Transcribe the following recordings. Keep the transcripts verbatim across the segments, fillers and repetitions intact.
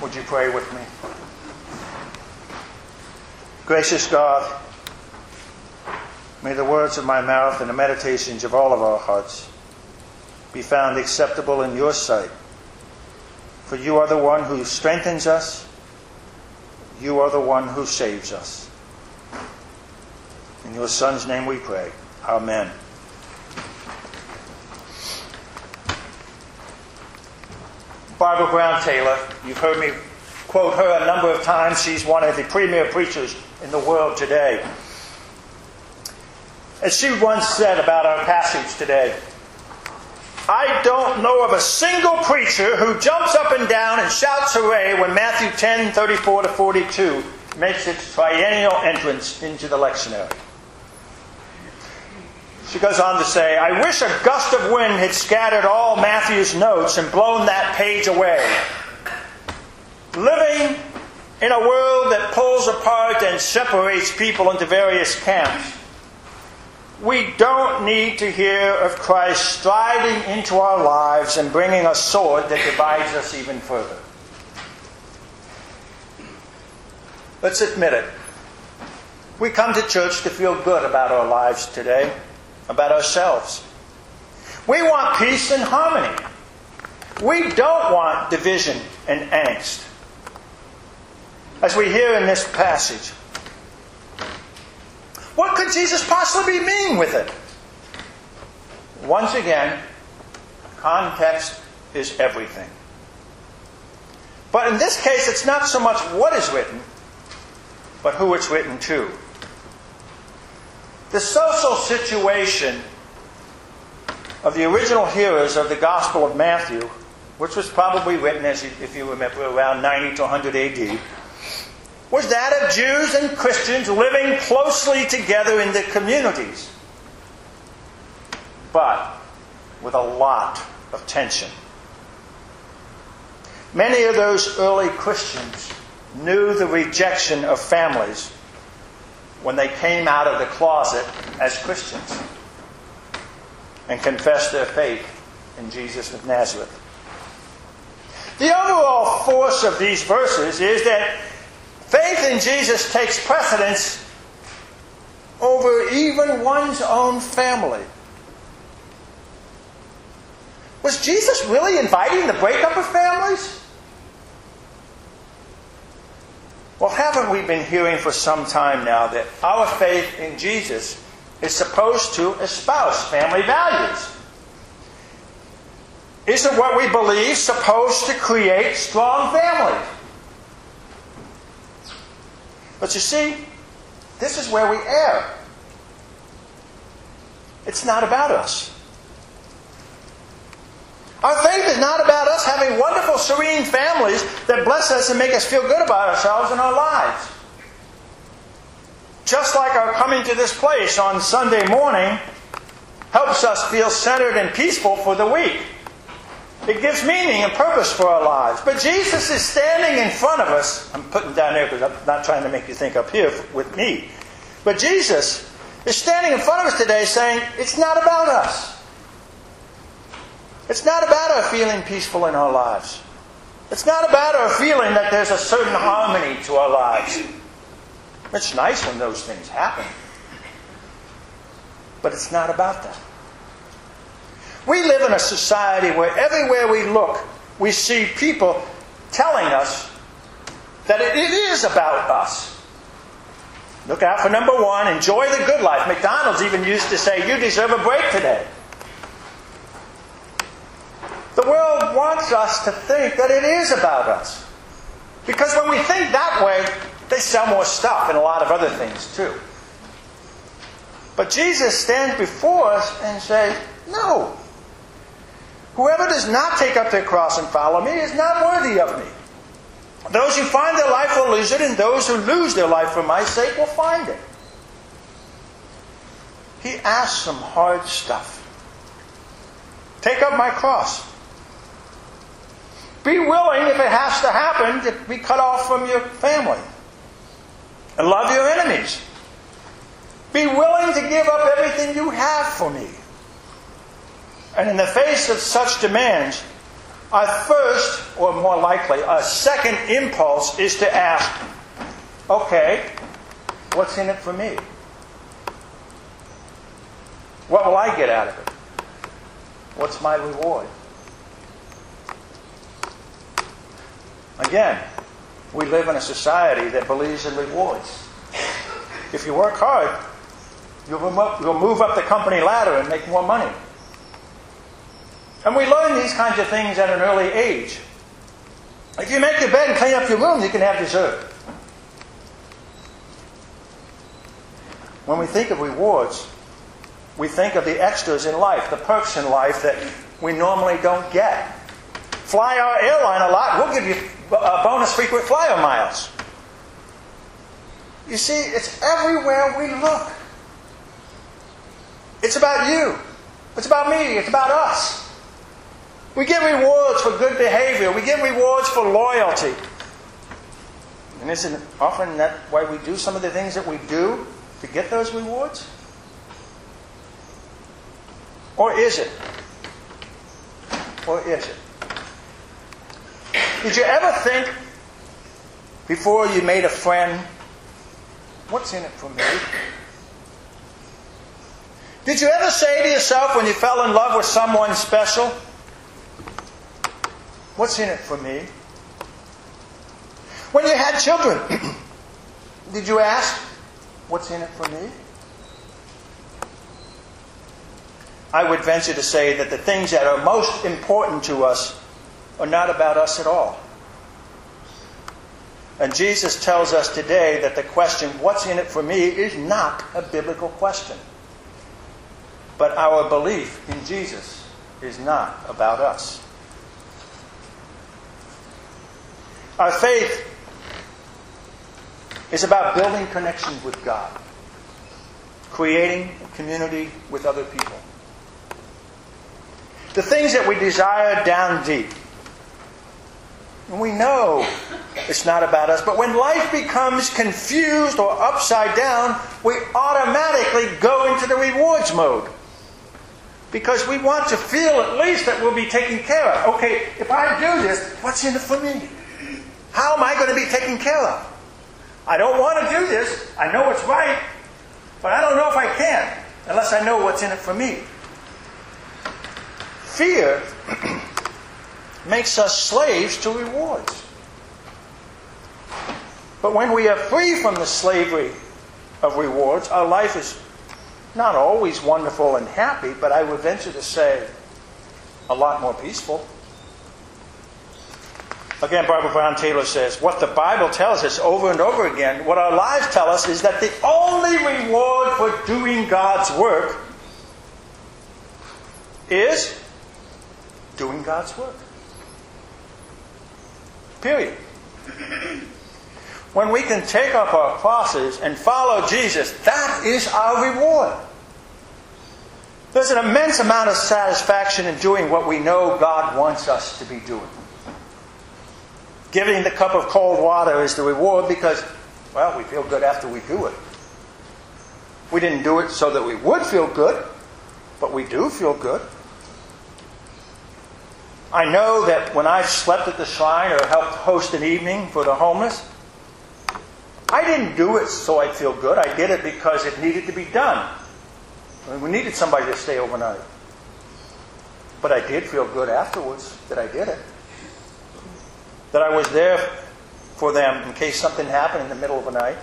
Would you pray with me? Gracious God, may the words of my mouth and the meditations of all of our hearts be found acceptable in your sight. For you are the one who strengthens us. You are the one who saves us. In your Son's name we pray. Amen. Barbara Brown Taylor, you've heard me quote her a number of times. She's one of the premier preachers in the world today. As she once said about our passage today, I don't know of a single preacher who jumps up and down and shouts hooray when Matthew ten, thirty-four to forty-two makes its triennial entrance into the lectionary. She goes on to say, I wish a gust of wind had scattered all Matthew's notes and blown that page away. Living in a world that pulls apart and separates people into various camps, we don't need to hear of Christ striding into our lives and bringing a sword that divides us even further. Let's admit it. We come to church to feel good about our lives today, about ourselves. We want peace and harmony. We don't want division and angst. As we hear in this passage, what could Jesus possibly mean with it? Once again, context is everything. But in this case, it's not so much what is written, but who it's written to. The social situation of the original hearers of the Gospel of Matthew, which was probably written, as you, if you remember, around ninety to one hundred A D, was that of Jews and Christians living closely together in the communities, but with a lot of tension. Many of those early Christians knew the rejection of families when they came out of the closet as Christians and confessed their faith in Jesus of Nazareth. The overall force of these verses is that faith in Jesus takes precedence over even one's own family. Was Jesus really inviting the breakup of families? Well, haven't we been hearing for some time now that our faith in Jesus is supposed to espouse family values? Isn't what we believe supposed to create strong families? But you see, this is where we err. It's not about us. Our faith is not about us having wonderful, serene families that bless us and make us feel good about ourselves and our lives. Just like our coming to this place on Sunday morning helps us feel centered and peaceful for the week. It gives meaning and purpose for our lives. But Jesus is standing in front of us. I'm putting down there because I'm not trying to make you think up here with me. But Jesus is standing in front of us today saying, it's not about us. It's not about our feeling peaceful in our lives. It's not about our feeling that there's a certain harmony to our lives. It's nice when those things happen. But it's not about that. We live in a society where everywhere we look, we see people telling us that it is about us. Look out for number one, enjoy the good life. McDonald's even used to say, you deserve a break today. The world wants us to think that it is about us. Because when we think that way, they sell more stuff and a lot of other things too. But Jesus stands before us and says, no. Whoever does not take up their cross and follow me is not worthy of me. Those who find their life will lose it, and those who lose their life for my sake will find it. He asks some hard stuff. Take up my cross. Be willing, if it has to happen, to be cut off from your family. And love your enemies. Be willing to give up everything you have for me. And in the face of such demands, our first, or more likely, our second impulse is to ask, okay, what's in it for me? What will I get out of it? What's my reward? Again, we live in a society that believes in rewards. If you work hard, you'll move up the company ladder and make more money. And we learn these kinds of things at an early age. If you make your bed and clean up your room, you can have dessert. When we think of rewards, we think of the extras in life, the perks in life that we normally don't get. Fly our airline a lot, we'll give you uh, bonus frequent flyer miles. You see, it's everywhere we look. It's about you. It's about me. It's about us. We get rewards for good behavior. We get rewards for loyalty. And isn't often that why we do some of the things that we do to get those rewards? Or is it? Or is it? Did you ever think, before you made a friend, what's in it for me? Did you ever say to yourself when you fell in love with someone special, what's in it for me? When you had children, did you ask, what's in it for me? I would venture to say that the things that are most important to us are not about us at all. And Jesus tells us today that the question, what's in it for me, is not a biblical question. But our belief in Jesus is not about us. Our faith is about building connections with God, creating a community with other people. The things that we desire down deep. And we know it's not about us, but when life becomes confused or upside down, we automatically go into the rewards mode. Because we want to feel at least that we'll be taken care of. Okay, if I do this, what's in it for me? How am I going to be taken care of? I don't want to do this. I know it's right, but I don't know if I can unless I know what's in it for me. Fear makes us slaves to rewards. But when we are free from the slavery of rewards, our life is not always wonderful and happy, but I would venture to say a lot more peaceful. Again, Barbara Brown Taylor says, what the Bible tells us over and over again, what our lives tell us, is that the only reward for doing God's work is doing God's work. Period. When we can take up our crosses and follow Jesus, that is our reward. There's an immense amount of satisfaction in doing what we know God wants us to be doing. Giving the cup of cold water is the reward because, well, we feel good after we do it. We didn't do it so that we would feel good, but we do feel good. I know that when I've slept at the shrine or helped host an evening for the homeless, I didn't do it so I'd feel good. I did it because it needed to be done. I mean, we needed somebody to stay overnight. But I did feel good afterwards that I did it. That I was there for them in case something happened in the middle of the night.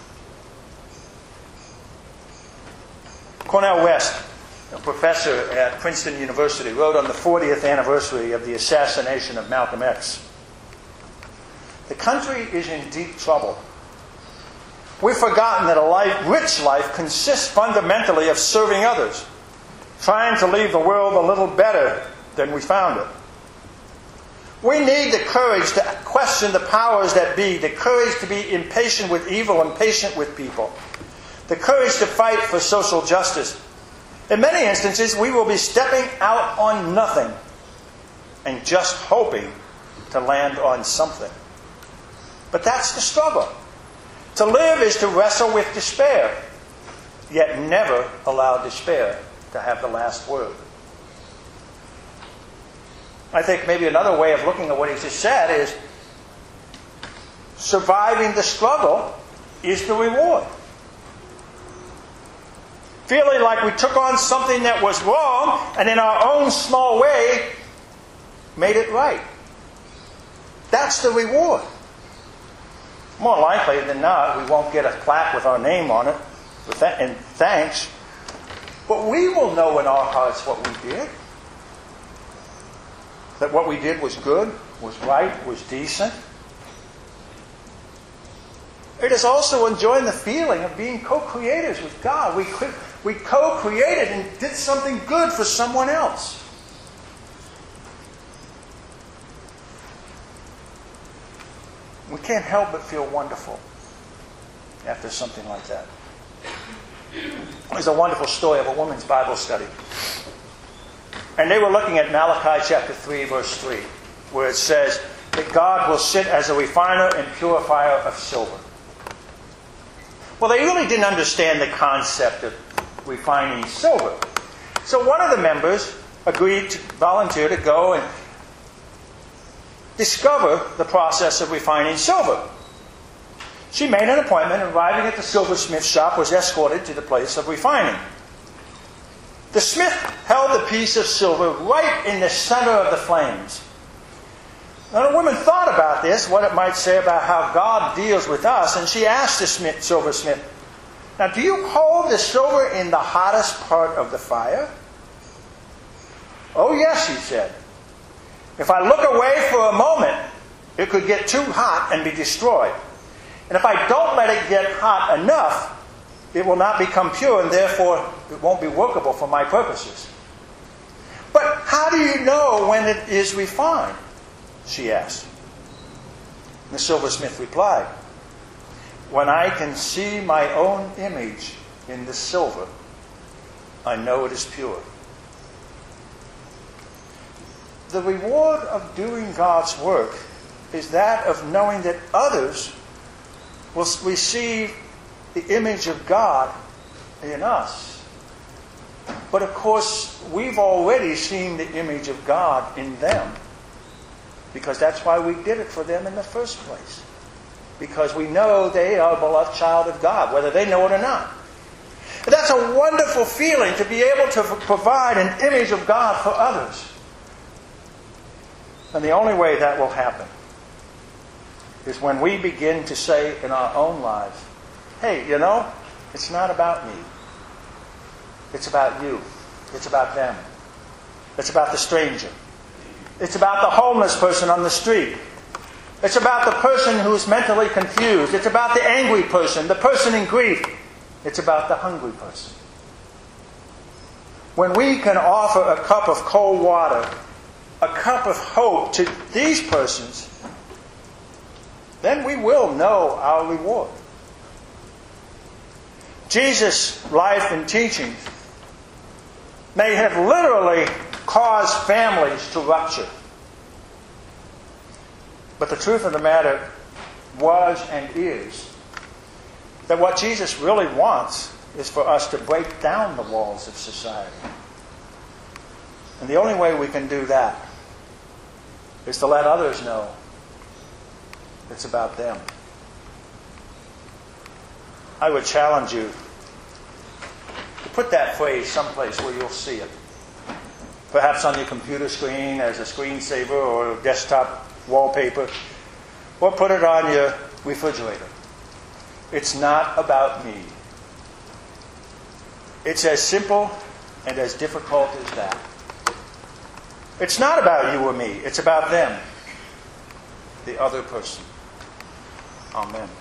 Cornel West, a professor at Princeton University, wrote on the fortieth anniversary of the assassination of Malcolm X. The country is in deep trouble. We've forgotten that a life, rich life consists fundamentally of serving others, trying to leave the world a little better than we found it. We need the courage to question the powers that be, the courage to be impatient with evil and patient with people, the courage to fight for social justice. In many instances, we will be stepping out on nothing and just hoping to land on something. But that's the struggle. To live is to wrestle with despair, yet never allow despair to have the last word. I think maybe another way of looking at what he just said is surviving the struggle is the reward. Feeling like we took on something that was wrong and in our own small way made it right. That's the reward. More likely than not, we won't get a plaque with our name on it and thanks. But we will know in our hearts what we did. That what we did was good, was right, was decent. It is also enjoying the feeling of being co-creators with God. We, we co-created and did something good for someone else. We can't help but feel wonderful after something like that. There's a wonderful story of a woman's Bible study. And they were looking at Malachi chapter three, verse three, where it says that God will sit as a refiner and purifier of silver. Well, they really didn't understand the concept of refining silver. So one of the members agreed to volunteer to go and discover the process of refining silver. She made an appointment, and arriving at the silversmith shop, was escorted to the place of refining. The smith held the piece of silver right in the center of the flames. Now the woman thought about this, what it might say about how God deals with us, and she asked the smith, silversmith, "Now, do you hold the silver in the hottest part of the fire?" "Oh yes," he said. "If I look away for a moment, it could get too hot and be destroyed. And if I don't let it get hot enough, it will not become pure, and therefore it won't be workable for my purposes." "But how do you know when it is refined?" she asked. The silversmith replied, "When I can see my own image in the silver, I know it is pure." The reward of doing God's work is that of knowing that others will receive the image of God in us. But of course, we've already seen the image of God in them, because that's why we did it for them in the first place. Because we know they are a beloved child of God, whether they know it or not. And that's a wonderful feeling, to be able to provide an image of God for others. And the only way that will happen is when we begin to say in our own lives, "Hey, you know, it's not about me. It's about you. It's about them. It's about the stranger. It's about the homeless person on the street. It's about the person who's mentally confused. It's about the angry person, the person in grief. It's about the hungry person." When we can offer a cup of cold water, a cup of hope to these persons, then we will know our reward. Jesus' life and teachings may have literally caused families to rupture. But the truth of the matter was and is that what Jesus really wants is for us to break down the walls of society. And the only way we can do that is to let others know it's about them. I would challenge you to put that phrase someplace where you'll see it. Perhaps on your computer screen as a screensaver or desktop wallpaper, or put it on your refrigerator. It's not about me. It's as simple and as difficult as that. It's not about you or me. It's about them, the other person. Amen.